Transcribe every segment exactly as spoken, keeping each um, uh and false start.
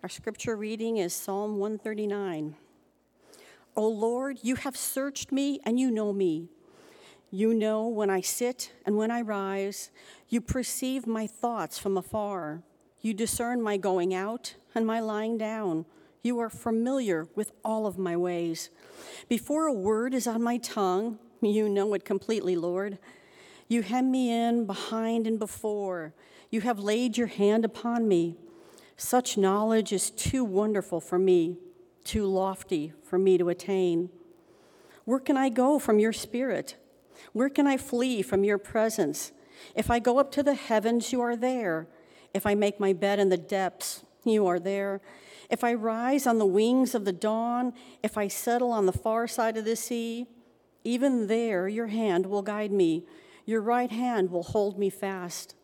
Our scripture reading is Psalm one thirty-nine. O Lord, you have searched me and you know me. You know when I sit and when I rise. You perceive my thoughts from afar. You discern my going out and my lying down. You are familiar with all of my ways. Before a word is on my tongue, you know it completely, Lord. You hem me in behind and before. You have laid your hand upon me. Such knowledge is too wonderful for me, too lofty for me to attain. Where can I go from your spirit? Where can I flee from your presence? If I go up to the heavens, you are there. If I make my bed in the depths, you are there. If I rise on the wings of the dawn, if I settle on the far side of the sea, even there your hand will guide me. Your right hand will hold me fast.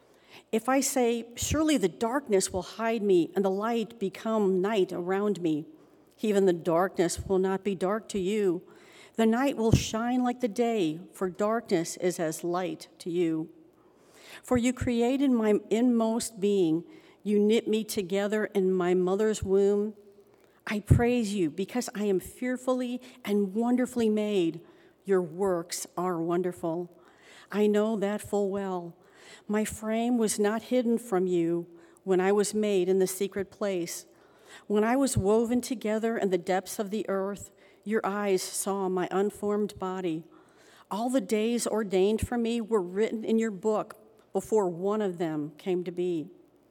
If I say, surely the darkness will hide me and the light become night around me, even the darkness will not be dark to you. The night will shine like the day, for darkness is as light to you. For you created my inmost being. You knit me together in my mother's womb. I praise you because I am fearfully and wonderfully made. Your works are wonderful. I know that full well. My frame was not hidden from you when I was made in the secret place. When I was woven together in the depths of the earth, your eyes saw my unformed body. All the days ordained for me were written in your book before one of them came to be.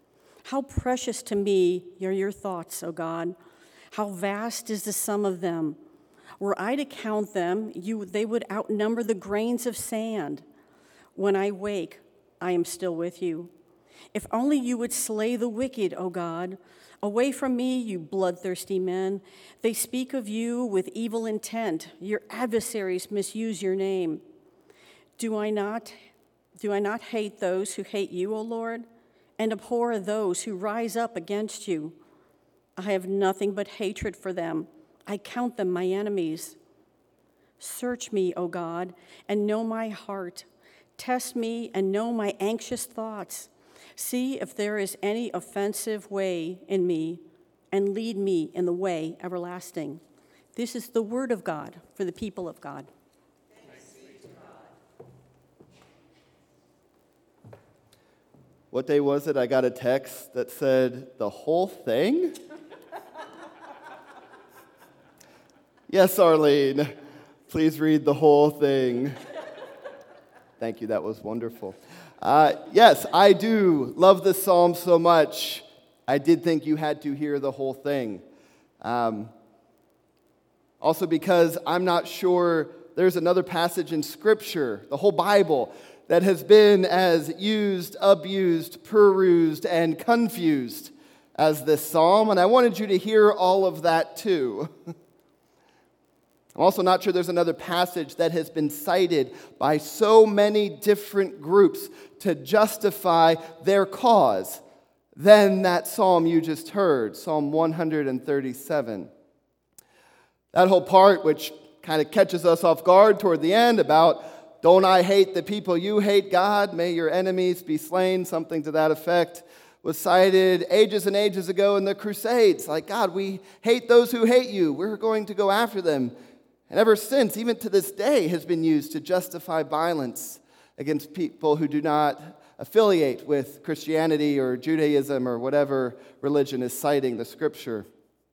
How precious to me are your thoughts, O God. How vast is the sum of them. Were I to count them, you, they would outnumber the grains of sand. When I wake, I am still with you. If only you would slay the wicked, O God. Away from me, you bloodthirsty men. They speak of you with evil intent. Your adversaries misuse your name. Do I not, do I not hate those who hate you, O Lord, and abhor those who rise up against you? I have nothing but hatred for them. I count them my enemies. Search me, O God, and know my heart. Test me and know my anxious thoughts. See if there is any offensive way in me, and lead me in the way everlasting. This is the word of God for the people of God. Thanks be to God. What day was it? I got a text that said, the whole thing? Yes, Arlene, please read the whole thing. Thank you, that was wonderful. Uh, yes, I do love this psalm so much. I did think you had to hear the whole thing. Um, also because I'm not sure there's another passage in Scripture, the whole Bible, that has been as used, abused, perused, and confused as this psalm, and I wanted you to hear all of that too. I'm also not sure there's another passage that has been cited by so many different groups to justify their cause than that psalm you just heard, Psalm one thirty-seven. That whole part, which kind of catches us off guard toward the end about, don't I hate the people you hate, God, may your enemies be slain, something to that effect, was cited ages and ages ago in the Crusades. Like, God, we hate those who hate you. We're going to go after them. And ever since, even to this day, has been used to justify violence against people who do not affiliate with Christianity or Judaism or whatever religion is citing the Scripture.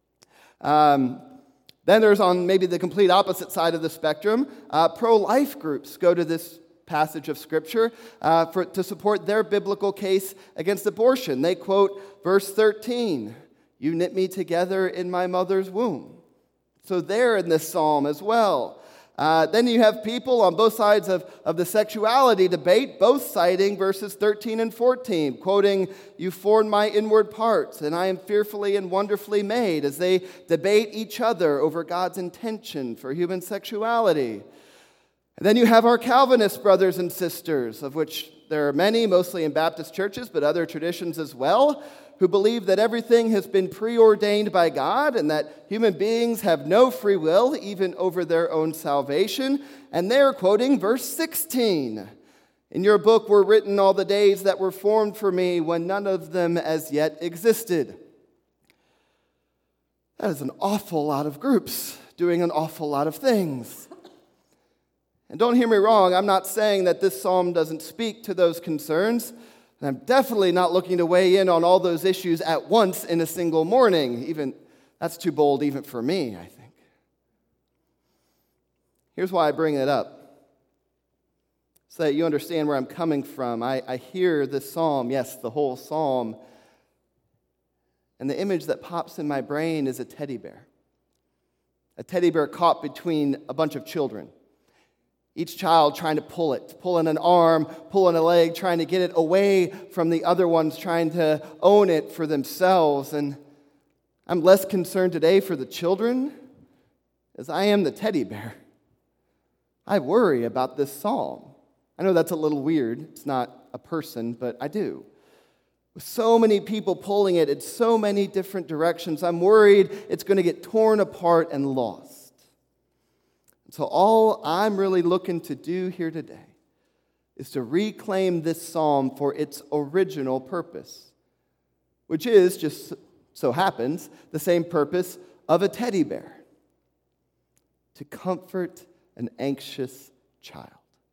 Um, then there's on maybe the complete opposite side of the spectrum, uh, pro-life groups go to this passage of Scripture uh, for, to support their biblical case against abortion. They quote verse thirteen, "You knit me together in my mother's womb." So they're in this psalm as well. Uh, then you have people on both sides of, of the sexuality debate, both citing verses thirteen and fourteen, quoting, "You formed my inward parts, and I am fearfully and wonderfully made," as they debate each other over God's intention for human sexuality. And then you have our Calvinist brothers and sisters, of which there are many, mostly in Baptist churches, but other traditions as well, who believe that everything has been preordained by God and that human beings have no free will, even over their own salvation. And they're quoting verse sixteen. "In your book were written all the days that were formed for me when none of them as yet existed." That is an awful lot of groups doing an awful lot of things. And don't hear me wrong, I'm not saying that this psalm doesn't speak to those concerns. And I'm definitely not looking to weigh in on all those issues at once in a single morning. Even that's too bold even for me, I think. Here's why I bring it up. So that you understand where I'm coming from. I, I hear this psalm, yes, the whole psalm. And the image that pops in my brain is a teddy bear. A teddy bear caught between a bunch of children. Each child trying to pull it, pulling an arm, pulling a leg, trying to get it away from the other ones, trying to own it for themselves. And I'm less concerned today for the children as I am the teddy bear. I worry about this psalm. I know that's a little weird. It's not a person, but I do. With so many people pulling it in so many different directions, I'm worried it's going to get torn apart and lost. So all I'm really looking to do here today is to reclaim this psalm for its original purpose, which is, just so happens, the same purpose of a teddy bear: to comfort an anxious child.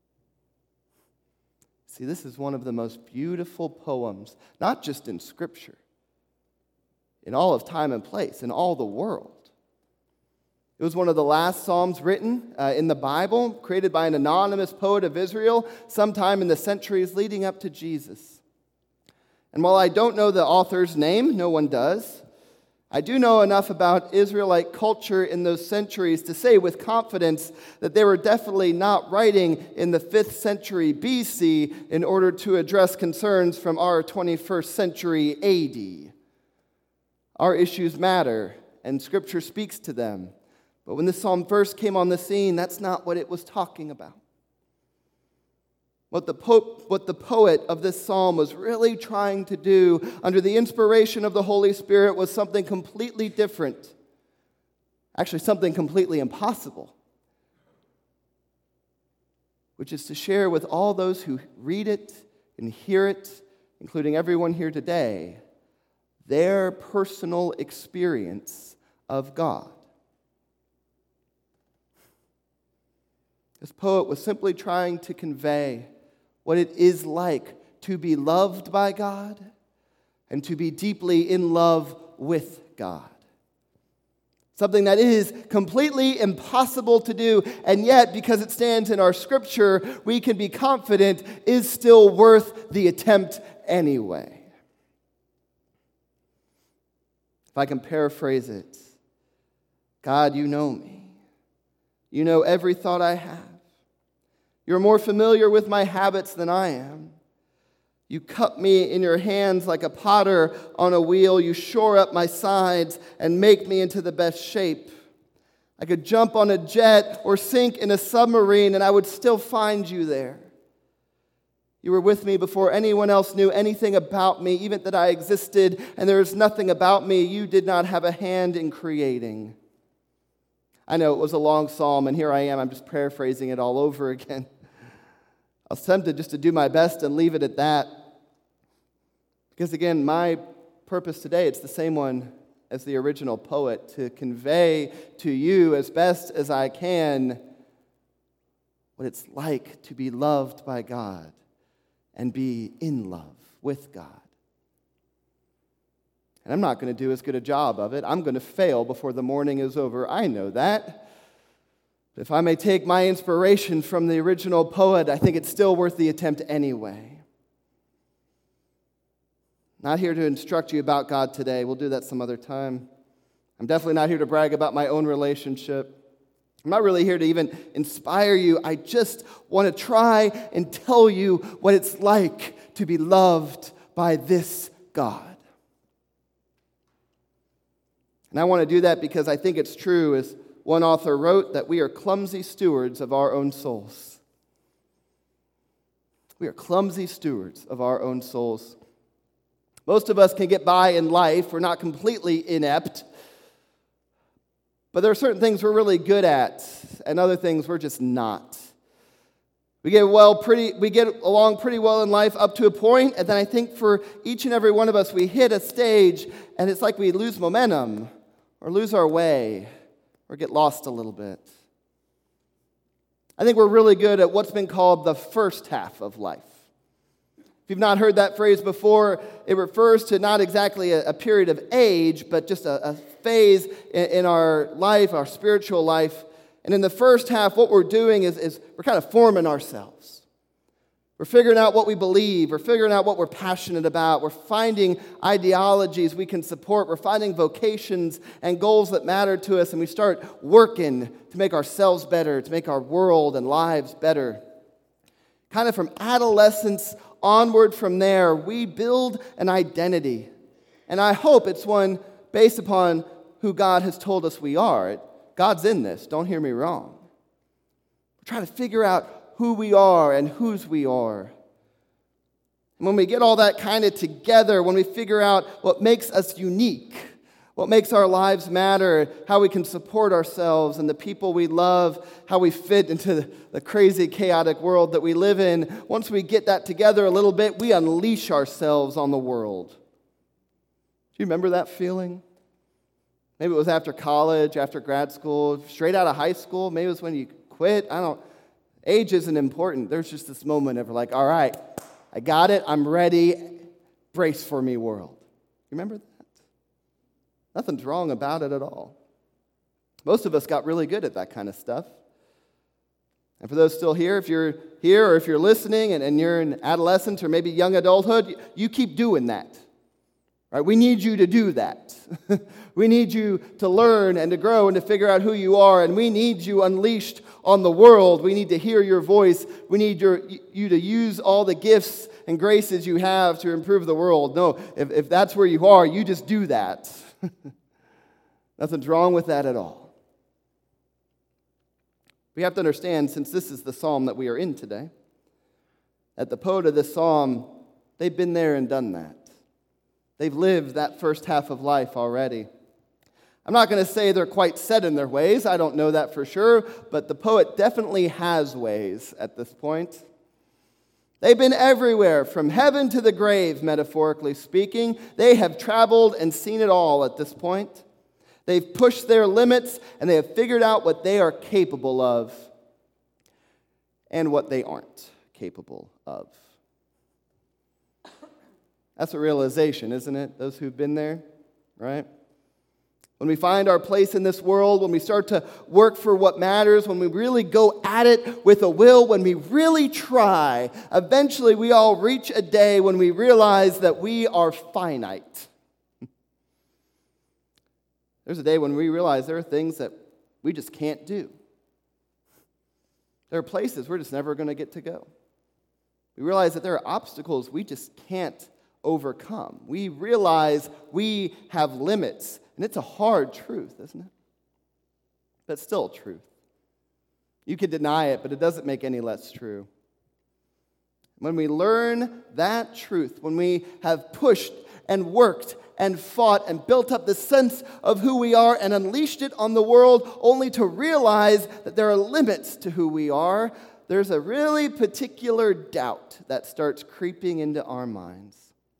See, this is one of the most beautiful poems, not just in Scripture, in all of time and place, in all the world. It was one of the last psalms written uh, in the Bible, created by an anonymous poet of Israel sometime in the centuries leading up to Jesus. And while I don't know the author's name, no one does, I do know enough about Israelite culture in those centuries to say with confidence that they were definitely not writing in the fifth century B C in order to address concerns from our twenty-first century A D. Our issues matter, and Scripture speaks to them. But when this psalm first came on the scene, that's not what it was talking about. What the, po- what the poet of this psalm was really trying to do under the inspiration of the Holy Spirit was something completely different. Actually, something completely impossible. Which is to share with all those who read it and hear it, including everyone here today, their personal experience of God. This poet was simply trying to convey what it is like to be loved by God and to be deeply in love with God. Something that is completely impossible to do, and yet, because it stands in our Scripture, we can be confident is still worth the attempt anyway. If I can paraphrase it, God, you know me. You know every thought I have. You're more familiar with my habits than I am. You cup me in your hands like a potter on a wheel. You shore up my sides and make me into the best shape. I could jump on a jet or sink in a submarine and I would still find you there. You were with me before anyone else knew anything about me, even that I existed, and there is nothing about me you did not have a hand in creating. I know it was a long psalm, and here I am, I'm just paraphrasing it all over again. I was tempted just to do my best and leave it at that. Because again, my purpose today, it's the same one as the original poet, to convey to you as best as I can what it's like to be loved by God and be in love with God. And I'm not going to do as good a job of it. I'm going to fail before the morning is over. I know that. But if I may take my inspiration from the original poet, I think it's still worth the attempt anyway. Not here to instruct you about God today. We'll do that some other time. I'm definitely not here to brag about my own relationship. I'm not really here to even inspire you. I just want to try and tell you what it's like to be loved by this God. And I want to do that because I think it's true, as one author wrote, that we are clumsy stewards of our own souls. We are clumsy stewards of our own souls. Most of us can get by in life. We're not completely inept. But there are certain things we're really good at, and other things we're just not. We get well pretty we get along pretty well in life up to a point, and then I think for each and every one of us we hit a stage and it's like we lose momentum. or lose our way or get lost a little bit. I think we're really good at what's been called the first half of life. If you've not heard that phrase before, it refers to not exactly a, a period of age, but just a, a phase in, in our life, our spiritual life. And in the first half, what we're doing is, is we're kind of forming ourselves. We're figuring out what we believe. We're figuring out what we're passionate about. We're finding ideologies we can support. We're finding vocations and goals that matter to us. And we start working to make ourselves better, to make our world and lives better. Kind of from adolescence onward from there, we build an identity. And I hope it's one based upon who God has told us we are. God's in this, don't hear me wrong. We're trying to figure out who we are and whose we are. And when we get all that kind of together, when we figure out what makes us unique, what makes our lives matter, how we can support ourselves and the people we love, how we fit into the crazy, chaotic world that we live in, once we get that together a little bit, we unleash ourselves on the world. Do you remember that feeling? Maybe it was after college, after grad school, straight out of high school. Maybe it was when you quit. I don't. Age isn't important. There's just this moment of like, all right, I got it. I'm ready. Brace for me, world. You remember that? Nothing's wrong about it at all. Most of us got really good at that kind of stuff. And for those still here, if you're here or if you're listening and, and you're in adolescence or maybe young adulthood, you, you keep doing that. Right? We need you to do that. We need you to learn and to grow and to figure out who you are. And we need you unleashed on the world. We need to hear your voice. We need your, you to use all the gifts and graces you have to improve the world. No, if, if that's where you are, you just do that. Nothing's wrong with that at all. We have to understand, since this is the psalm that we are in today, that the poet of this psalm, they've been there and done that. They've lived that first half of life already. I'm not going to say they're quite set in their ways. I don't know that for sure, but the poet definitely has ways at this point. They've been everywhere, from heaven to the grave, metaphorically speaking. They have traveled and seen it all at this point. They've pushed their limits, and they have figured out what they are capable of and what they aren't capable of. That's a realization, isn't it? Those who've been there, right? When we find our place in this world, when we start to work for what matters, when we really go at it with a will, when we really try, eventually we all reach a day when we realize that we are finite. There's a day when we realize there are things that we just can't do. There are places we're just never going to get to go. We realize that there are obstacles we just can't overcome. We realize we have limits. And it's a hard truth, isn't it? But it's still truth. You can deny it, but it doesn't make any less true. When we learn that truth, when we have pushed and worked and fought and built up the sense of who we are and unleashed it on the world, only to realize that there are limits to who we are, there's a really particular doubt that starts creeping into our minds.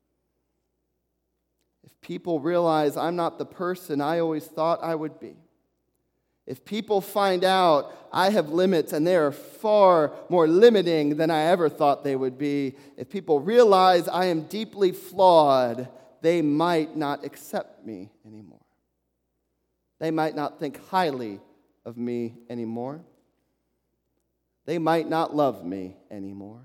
People realize I'm not the person I always thought I would be. If people find out I have limits and they are far more limiting than I ever thought they would be, if people realize I am deeply flawed, they might not accept me anymore. They might not think highly of me anymore. They might not love me anymore.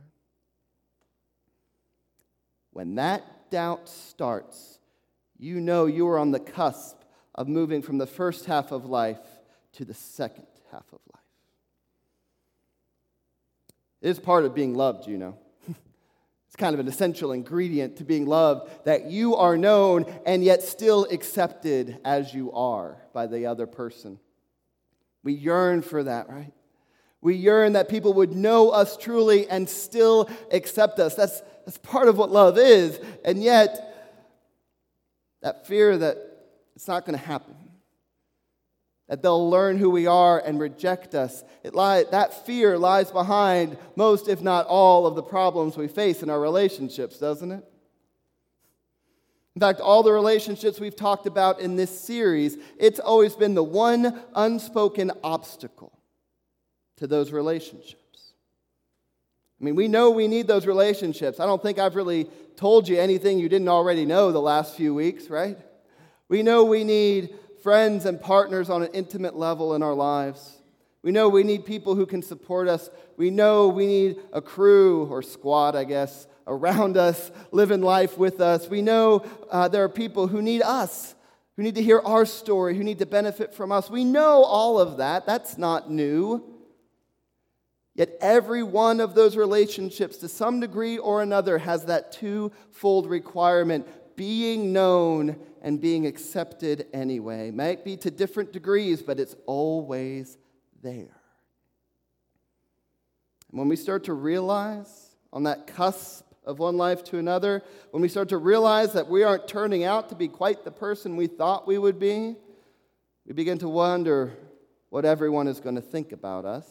When that doubt starts, you know you are on the cusp of moving from the first half of life to the second half of life. It is part of being loved, you know. It's kind of an essential ingredient to being loved, that you are known and yet still accepted as you are by the other person. We yearn for that, right? We yearn that people would know us truly and still accept us. That's, that's part of what love is, and yet that fear that it's not going to happen, that they'll learn who we are and reject us, it lie, that fear lies behind most, if not all, of the problems we face in our relationships, doesn't it? In fact, all the relationships we've talked about in this series, it's always been the one unspoken obstacle to those relationships. I mean, we know we need those relationships. I don't think I've really told you anything you didn't already know the last few weeks, right? We know we need friends and partners on an intimate level in our lives. We know we need people who can support us. We know we need a crew or squad, I guess, around us, living life with us. We know uh, there are people who need us, who need to hear our story, who need to benefit from us. We know all of that. That's not new. Yet every one of those relationships, to some degree or another, has that twofold requirement: being known and being accepted anyway. Might be to different degrees, but it's always there. And when we start to realize on that cusp of one life to another, when we start to realize that we aren't turning out to be quite the person we thought we would be, we begin to wonder what everyone is going to think about us.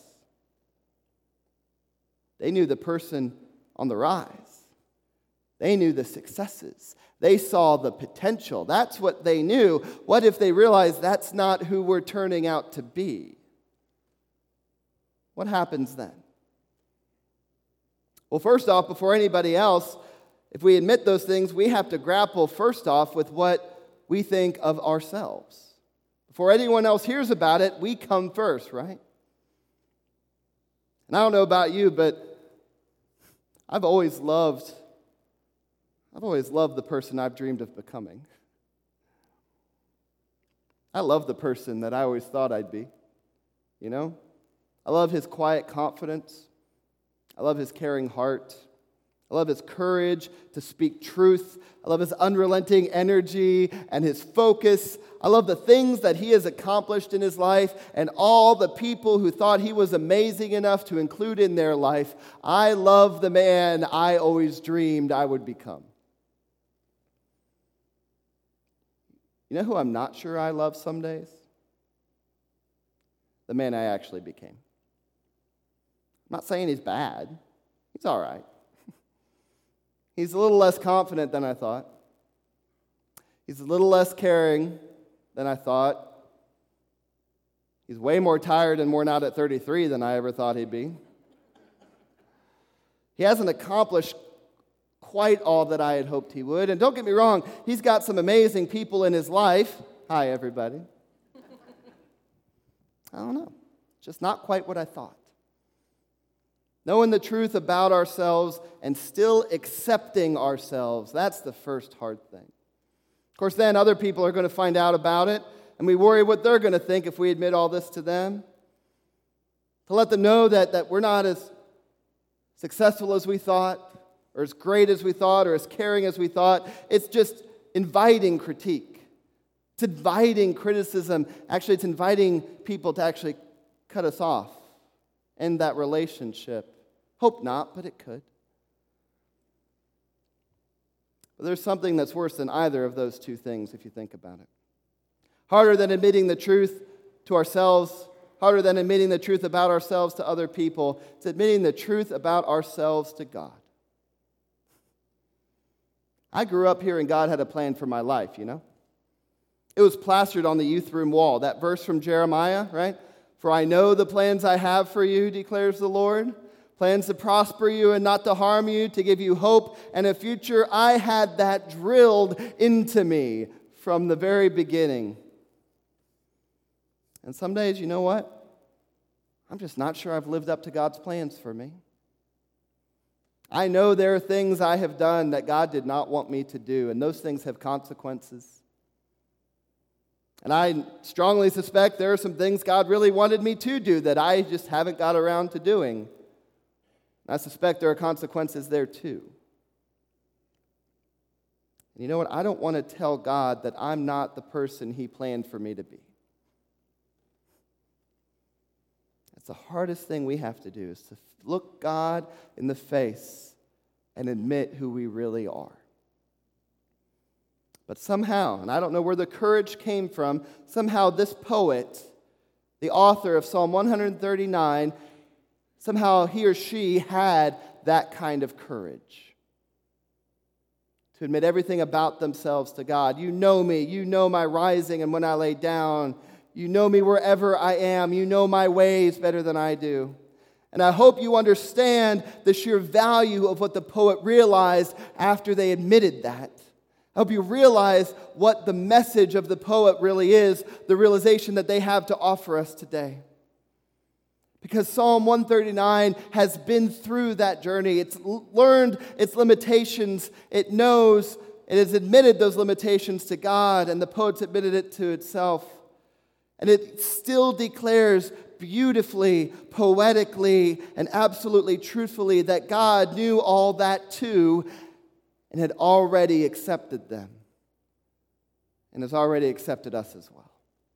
They knew the person on the rise. They knew the successes. They saw the potential. That's what they knew. What if they realized that's not who we're turning out to be? What happens then? Well, first off, before anybody else, if we admit those things, we have to grapple first off with what we think of ourselves. Before anyone else hears about it, we come first, right? And I don't know about you, but I've always loved, I've always loved the person I've dreamed of becoming. I love the person that I always thought I'd be, you know? I love his quiet confidence. I love his caring heart. I love his courage to speak truth. I love his unrelenting energy and his focus. I love the things that he has accomplished in his life and all the people who thought he was amazing enough to include in their life. I love the man I always dreamed I would become. You know who I'm not sure I love some days? The man I actually became. I'm not saying he's bad. He's all right. He's a little less confident than I thought. He's a little less caring than I thought. He's way more tired and worn out at thirty-three than I ever thought he'd be. He hasn't accomplished quite all that I had hoped he would. And don't get me wrong, he's got some amazing people in his life. Hi, everybody. I don't know. Just not quite what I thought. Knowing the truth about ourselves and still accepting ourselves, that's the first hard thing. Of course, then other people are going to find out about it, and we worry what they're going to think if we admit all this to them. To let them know that, that we're not as successful as we thought, or as great as we thought, or as caring as we thought. It's just inviting critique. It's inviting criticism. Actually, it's inviting people to actually cut us off, end that relationship. Hope not, but it could. But there's something that's worse than either of those two things if you think about it. Harder than admitting the truth to ourselves, harder than admitting the truth about ourselves to other people, it's admitting the truth about ourselves to God. I grew up here and God had a plan for my life, you know? It was plastered on the youth room wall. That verse from Jeremiah, right? For I know the plans I have for you, declares the Lord. Plans to prosper you and not to harm you, to give you hope and a future. I had that drilled into me from the very beginning. And some days, you know what? I'm just not sure I've lived up to God's plans for me. I know there are things I have done that God did not want me to do, and those things have consequences. And I strongly suspect there are some things God really wanted me to do that I just haven't got around to doing. I suspect there are consequences there too. And you know what? I don't want to tell God that I'm not the person He planned for me to be. That's the hardest thing we have to do, is to look God in the face and admit who we really are. But somehow, and I don't know where the courage came from, somehow this poet, the author of Psalm one thirty-nine, somehow he or she had that kind of courage to admit everything about themselves to God. You know me. You know my rising and when I lay down. You know me wherever I am. You know my ways better than I do. And I hope you understand the sheer value of what the poet realized after they admitted that. I hope you realize what the message of the poet really is, the realization that they have to offer us today. Because Psalm one thirty-nine has been through that journey. It's learned its limitations. It knows, it has admitted those limitations to God, and the poet's admitted it to itself. And it still declares beautifully, poetically, and absolutely truthfully that God knew all that too and had already accepted them and has already accepted us as well.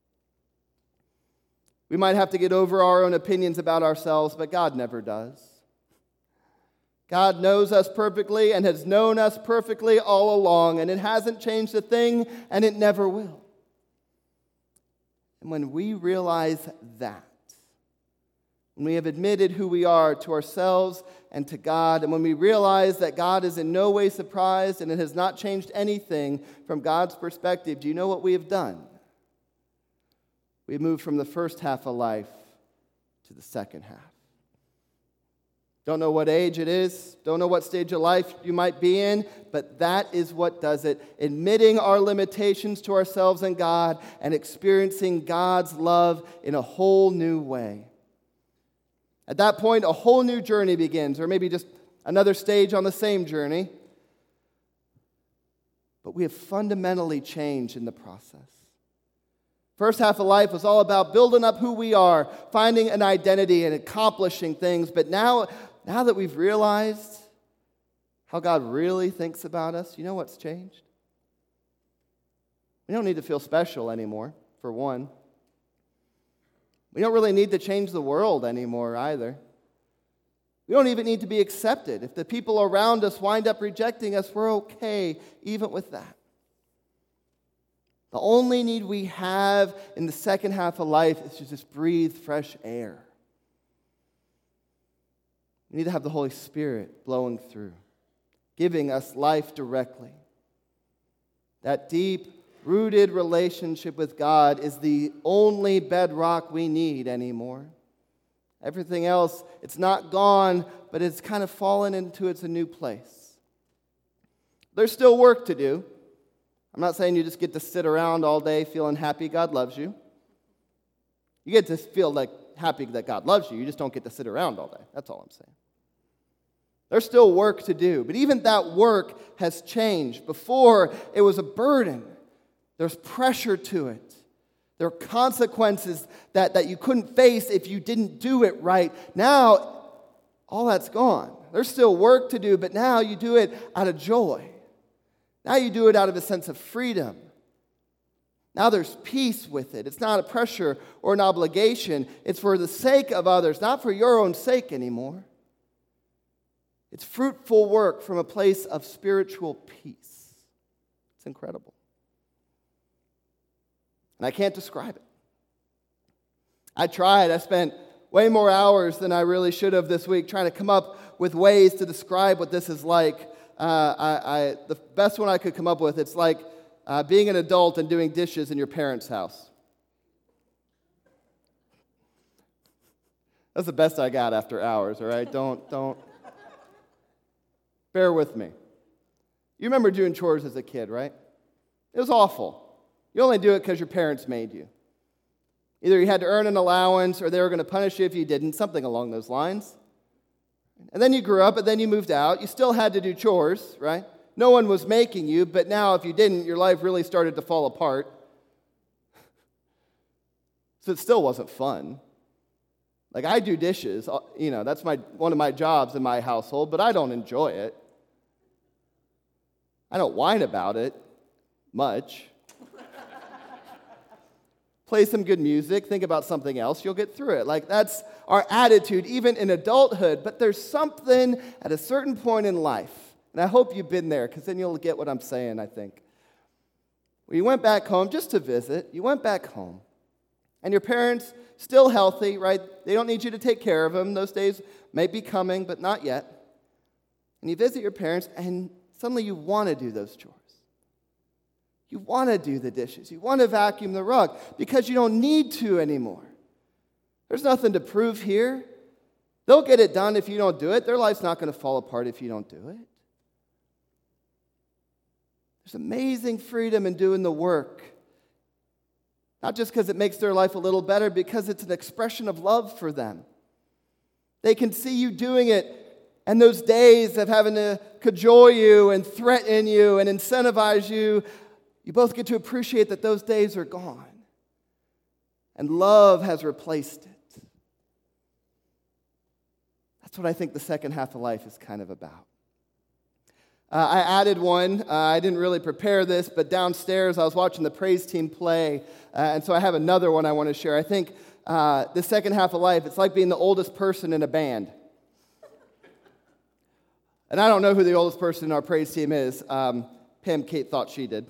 We might have to get over our own opinions about ourselves, but God never does. God knows us perfectly and has known us perfectly all along, and it hasn't changed a thing, and it never will. And when we realize that, when we have admitted who we are to ourselves and to God, and when we realize that God is in no way surprised and it has not changed anything from God's perspective, do you know what we have done? We've moved from the first half of life to the second half. Don't know what age it is, don't know what stage of life you might be in, but that is what does it. Admitting our limitations to ourselves and God and experiencing God's love in a whole new way. At that point, a whole new journey begins, or maybe just another stage on the same journey. But we have fundamentally changed in the process. First half of life was all about building up who we are, finding an identity and accomplishing things. But now, now that we've realized how God really thinks about us, you know what's changed? We don't need to feel special anymore, for one. We don't really need to change the world anymore either. We don't even need to be accepted. If the people around us wind up rejecting us, we're okay even with that. The only need we have in the second half of life is to just breathe fresh air. We need to have the Holy Spirit blowing through, giving us life directly. That deep, rooted relationship with God is the only bedrock we need anymore. Everything else, it's not gone, but it's kind of fallen into its a new place. There's still work to do. I'm not saying you just get to sit around all day feeling happy God loves you. You get to feel like happy that God loves you. You just don't get to sit around all day. That's all I'm saying. There's still work to do, but even that work has changed. Before, it was a burden. There's pressure to it. There are consequences that, that you couldn't face if you didn't do it right. Now, all that's gone. There's still work to do, but now you do it out of joy. Now you do it out of a sense of freedom. Now there's peace with it. It's not a pressure or an obligation. It's for the sake of others, not for your own sake anymore. It's fruitful work from a place of spiritual peace. It's incredible. And I can't describe it. I tried. I spent way more hours than I really should have this week trying to come up with ways to describe what this is like. Uh, I, I, the best one I could come up with, it's like uh, being an adult and doing dishes in your parents' house. That's the best I got after hours, all right? Don't, don't. Bear with me. You remember doing chores as a kid, right? It was awful. You only do it because your parents made you. Either you had to earn an allowance or they were going to punish you if you didn't, something along those lines. And then you grew up, and then you moved out. You still had to do chores, right? No one was making you, but now if you didn't, your life really started to fall apart. So it still wasn't fun. Like, I do dishes, you know, that's my one of my jobs in my household, but I don't enjoy it. I don't whine about it much. Play some good music, think about something else, you'll get through it. Like, that's our attitude, even in adulthood. But there's something at a certain point in life, and I hope you've been there, because then you'll get what I'm saying, I think. Well, you went back home just to visit. You went back home, and your parents, still healthy, right? They don't need you to take care of them. Those days may be coming, but not yet. And you visit your parents, and Suddenly you want to do those chores. You want to do the dishes. You want to vacuum the rug because you don't need to anymore. There's nothing to prove here. They'll get it done if you don't do it. Their life's not going to fall apart if you don't do it. There's amazing freedom in doing the work. Not just because it makes their life a little better, because it's an expression of love for them. They can see you doing it, and those days of having to cajole you and threaten you and incentivize you, you both get to appreciate that those days are gone. And love has replaced it. That's what I think the second half of life is kind of about. Uh, I added one. Uh, I didn't really prepare this, but downstairs I was watching the praise team play, uh, and so I have another one I want to share. I think uh, the second half of life, it's like being the oldest person in a band. And I don't know who the oldest person in our praise team is. Um, Pam Kate thought she did.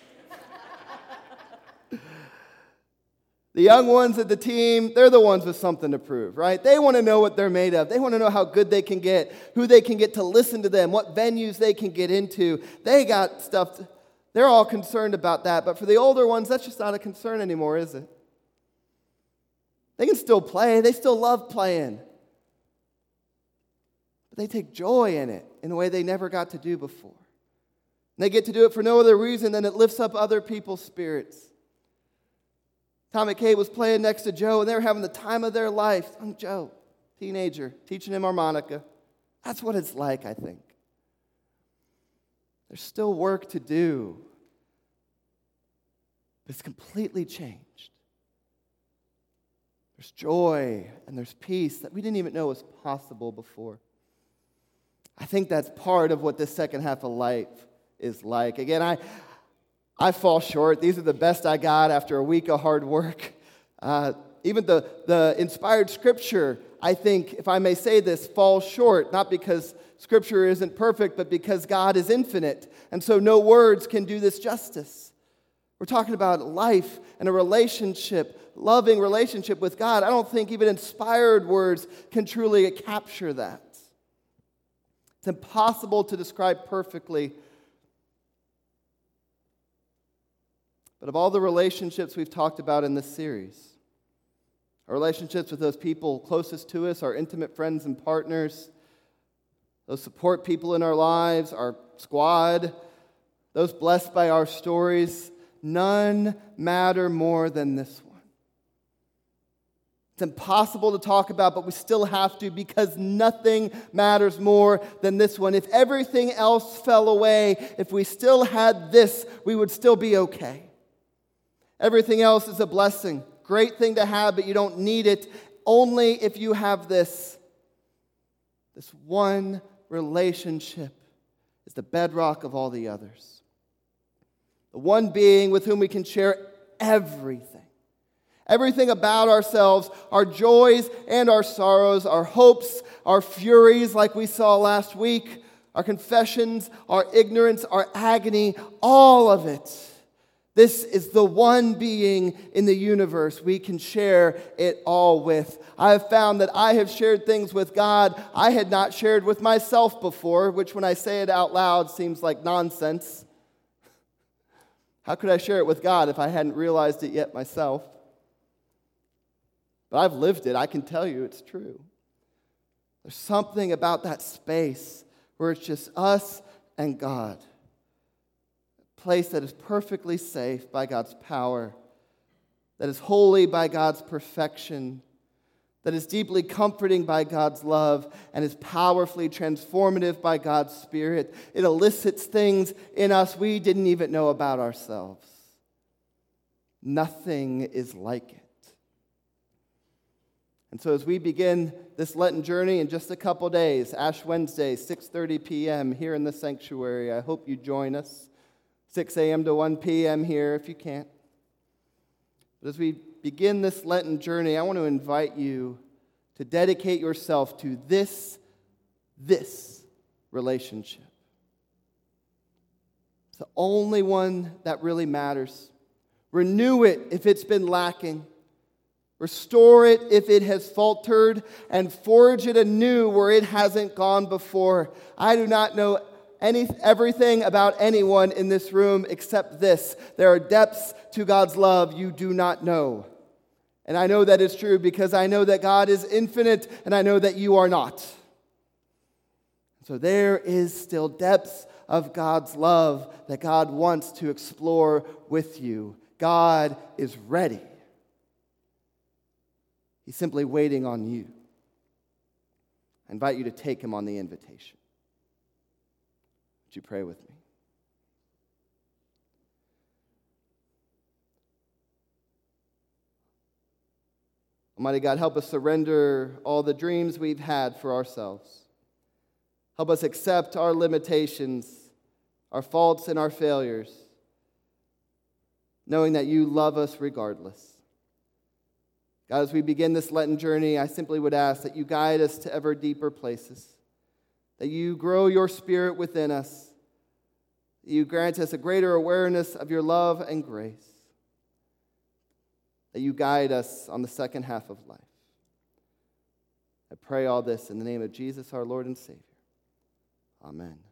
The young ones of the team, they're the ones with something to prove, right? They want to know what they're made of. They want to know how good they can get, who they can get to listen to them, what venues they can get into. They got stuff. To, they're all concerned about that. But for the older ones, that's just not a concern anymore, is it? They can still play. They still love playing. But they take joy in it in a way they never got to do before. And they get to do it for no other reason than it lifts up other people's spirits. Tom and Kate was playing next to Joe, and they were having the time of their life. Young Joe, teenager, teaching him harmonica. That's what it's like, I think. There's still work to do, but it's completely changed. There's joy and there's peace that we didn't even know was possible before. I think that's part of what this second half of life is like. Again, I... I fall short. These are the best I got after a week of hard work. Uh, even the, the inspired Scripture, I think, if I may say this, falls short, not because Scripture isn't perfect, but because God is infinite. And so no words can do this justice. We're talking about life and a relationship, loving relationship with God. I don't think even inspired words can truly capture that. It's impossible to describe perfectly. But of all the relationships we've talked about in this series, our relationships with those people closest to us, our intimate friends and partners, those support people in our lives, our squad, those blessed by our stories, none matter more than this one. It's impossible to talk about, but we still have to because nothing matters more than this one. If everything else fell away, if we still had this, we would still be okay. Everything else is a blessing. Great thing to have, but you don't need it. Only if you have this. This one relationship is the bedrock of all the others. The one being with whom we can share everything. Everything about ourselves, our joys and our sorrows, our hopes, our furies like we saw last week, our confessions, our ignorance, our agony, all of it. This is the one being in the universe we can share it all with. I have found that I have shared things with God I had not shared with myself before, which when I say it out loud seems like nonsense. How could I share it with God if I hadn't realized it yet myself? But I've lived it. I can tell you it's true. There's something about that space where it's just us and God. Place that is perfectly safe by God's power, that is holy by God's perfection, that is deeply comforting by God's love, and is powerfully transformative by God's Spirit. It elicits things in us we didn't even know about ourselves. Nothing is like it. And so as we begin this Lenten journey in just a couple days, Ash Wednesday, six thirty p.m. here in the sanctuary, I hope you join us. six a.m. to one p.m. here if you can't. But as we begin this Lenten journey, I want to invite you to dedicate yourself to this, this relationship. It's the only one that really matters. Renew it if it's been lacking. Restore it if it has faltered, and forge it anew where it hasn't gone before. I do not know any, everything about anyone in this room except this. There are depths to God's love you do not know. And I know that is true because I know that God is infinite and I know that you are not. So there is still depths of God's love that God wants to explore with you. God is ready. He's simply waiting on you. I invite you to take him on the invitation. Would you pray with me? Almighty God, help us surrender all the dreams we've had for ourselves. Help us accept our limitations, our faults, and our failures, knowing that you love us regardless. God, as we begin this Lenten journey, I simply would ask that you guide us to ever deeper places, that you grow your Spirit within us, that you grant us a greater awareness of your love and grace, that you guide us on the second half of life. I pray all this in the name of Jesus, our Lord and Savior. Amen.